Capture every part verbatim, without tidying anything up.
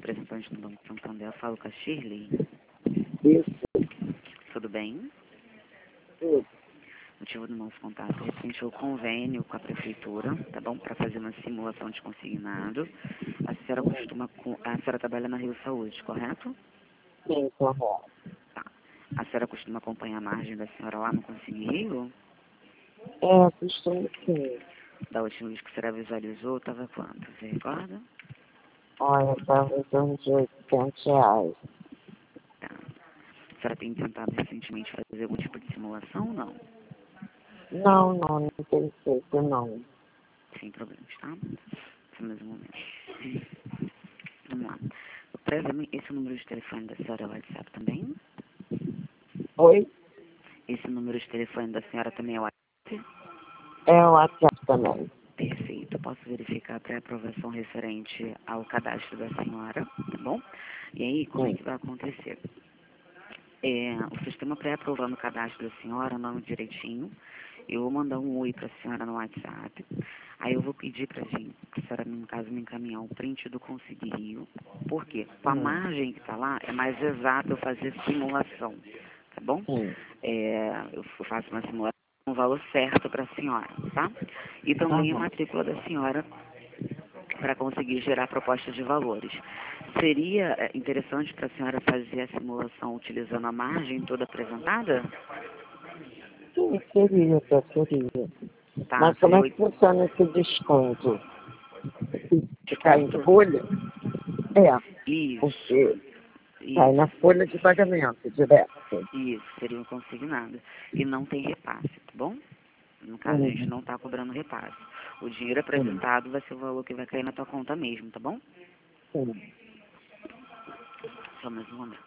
representante do Banco Santander. Eu falo com a Shirley. Isso, Tudo bem? tudo. O motivo do nosso contato é recentemente o convênio com a prefeitura, tá bom? Para fazer uma simulação de consignado. A senhora costuma, co- a senhora trabalha na Rio Saúde, correto? Sim, correto. Tá. A senhora costuma acompanhar a margem da senhora lá no Consigne Rio? É, costume sim. Da última vez que a senhora visualizou, estava quanto? Você recorda? Olha, estava em torno de oitocentos reais. Tá. A senhora tem tentado recentemente fazer algum tipo de simulação ou não? Não, não, não tem feito, não. Sem problemas, tá? Só mais um momento. Vamos lá. Previamente, esse número de telefone da senhora é o WhatsApp também? Oi? Esse número de telefone da senhora também é o WhatsApp? É o WhatsApp também. Perfeito. Eu posso verificar a pré-aprovação referente ao cadastro da senhora, tá bom? E aí, como é Sim. que vai acontecer? É, o sistema pré-aprovando o cadastro da senhora, o nome direitinho. Eu vou mandar um oi para a senhora no WhatsApp. Aí eu vou pedir para a gente, a senhora, no caso, me encaminhar um print do Consigne Rio. Por quê? Com a Hum, margem que está lá, é mais exato eu fazer simulação, tá bom? sim. É, eu faço uma simulação com o valor certo para a senhora, tá? E também a Aham. matrícula da senhora para conseguir gerar proposta de valores. Seria é, interessante para a senhora fazer a simulação utilizando a margem toda apresentada? Sim, seria, até seria. Tá, Mas como seria é que oito funciona esse desconto? Se cai em desconto? folha? É, Isso, porque cai na isso, folha de pagamento direto. isso, seria um consignado. E não tem repasse, tá bom? No caso, a gente Uhum. não está cobrando repasse. O dinheiro Sim, apresentado vai ser o valor que vai cair na tua conta mesmo, tá bom? sim. Só mais um momento.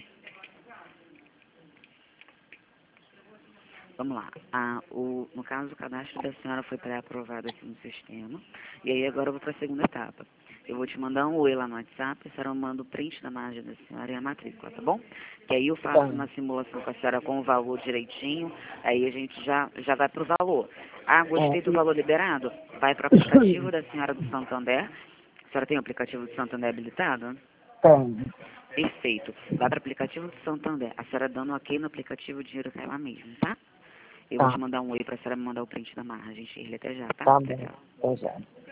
Vamos lá. Ah, o, no caso, o cadastro da senhora foi pré-aprovado aqui no sistema. E aí agora eu vou para a segunda etapa. Eu vou te mandar um oi lá no WhatsApp, a senhora manda o print da margem da senhora e a matrícula, tá bom? Que aí eu faço Tá. uma simulação com a senhora com o valor direitinho, aí a gente já, já vai pro valor. Ah, É, gostei do e- valor liberado? Vai para o aplicativo da senhora do Santander. A senhora tem o aplicativo do Santander habilitado? tem. Perfeito. Vai para o aplicativo do Santander. A senhora dando ok no aplicativo, o dinheiro cai lá mesmo, tá? Eu vou te Tá, mandar um oi pra senhora me mandar o print da margem, Shirley. Até já, tá? tá Até bom. já. Até já.